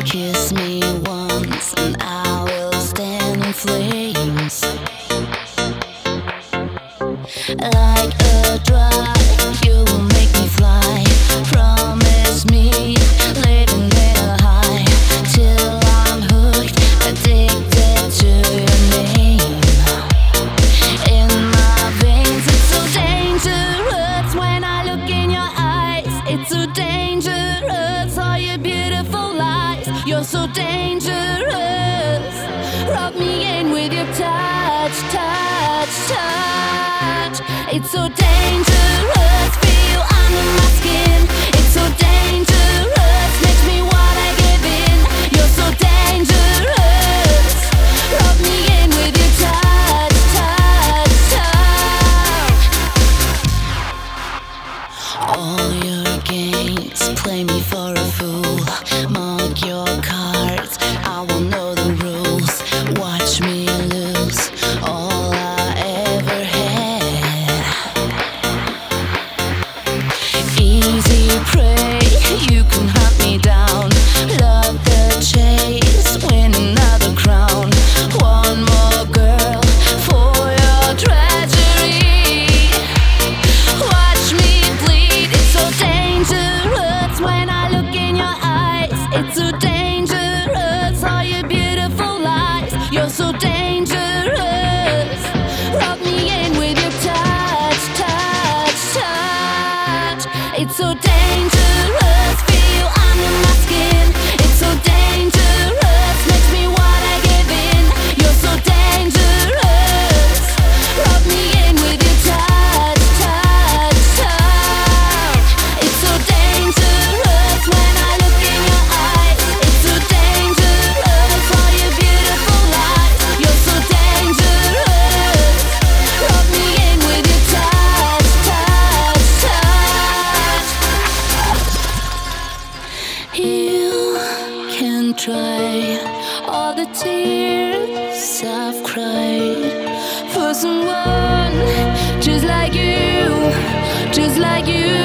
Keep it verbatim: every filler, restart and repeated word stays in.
Kiss me once and I will stand in flames. Like a drug, you will make me fly. Promise me, living in a high, till I'm hooked, addicted to your name. In my veins, it's so dangerous when I look in your eyes. It's so dangerous, all your beautiful lies. You're so dangerous. Rub me in with your touch, touch, touch. It's so dangerous, feel under my skin. It's so dangerous, makes me wanna give in. You're so dangerous. Rub me in with your touch, touch, touch. All your games play me for a fool. Mark your cards, I will know the rules. Watch me lose all I ever had. Easy prey, you can hunt me down. Love the chase, win another crown. One more girl for your treasury. Watch me bleed, it's so dangerous when I look in your eyes. It's so dangerous, all your beautiful lies. You're so dangerous. Rub me in with your touch, touch, touch. It's so dangerous, feel under my skin. It's so dangerous, makes me wanna give in. You're so dangerous. Rub me in with your touch, touch, touch. It's so dangerous when I look in your eyes. It's so dangerous, all your beautiful lies. You're so dangerous. Rub me in with your touch, touch, touch. You can try all the tears I've cried for someone just like you, just like you.